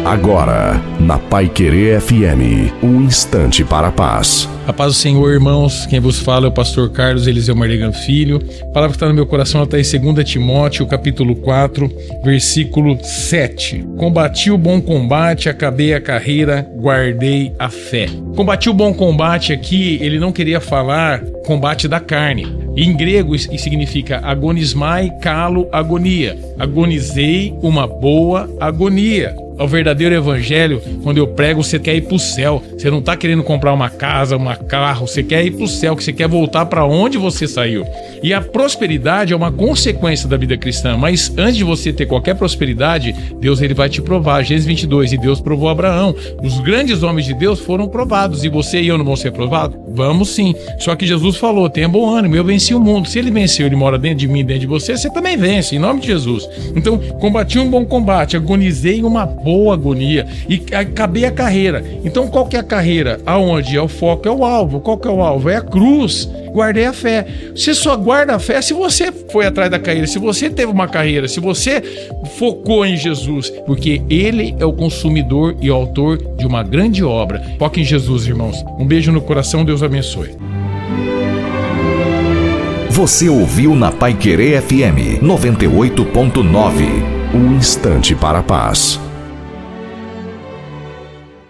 Agora, na Paiquerê FM, um instante para a paz. A paz do Senhor, irmãos. Quem vos fala é o pastor Carlos Eliseu Mardegan Filho. A palavra que está no meu coração está em 2 Timóteo, capítulo 4, versículo 7. Combati o bom combate, acabei a carreira, guardei a fé. Combati o bom combate aqui, ele não queria falar combate da carne. Em grego isso significa agonismai, calo, agonia. Agonizei uma boa agonia. O verdadeiro evangelho, quando eu prego, você quer ir pro céu. Você não tá querendo comprar uma casa, um carro, você quer ir pro céu, que você quer voltar para onde você saiu. E a prosperidade é uma consequência da vida cristã, mas antes de você ter qualquer prosperidade, Deus ele vai te provar. Gênesis 22, e Deus provou Abraão. Os grandes homens de Deus foram provados, e você e eu não vão ser provados? Vamos sim. Só que Jesus falou, tenha bom ânimo, eu venci o mundo. Se ele venceu, ele mora dentro de mim, dentro de você, você também vence, em nome de Jesus. Então, combati um bom combate, agonizei uma boa agonia e acabei a carreira. Então qual que é a carreira? Aonde? É o foco, é o alvo. Qual que é o alvo? É a cruz. Guardei a fé. Você só guarda a fé se você foi atrás da carreira, se você teve uma carreira, se você focou em Jesus, porque Ele é o consumidor e o autor de uma grande obra. Foque em Jesus, irmãos. Um beijo no coração, Deus abençoe. Você ouviu na Paiquerê FM 98.9, um instante para a paz.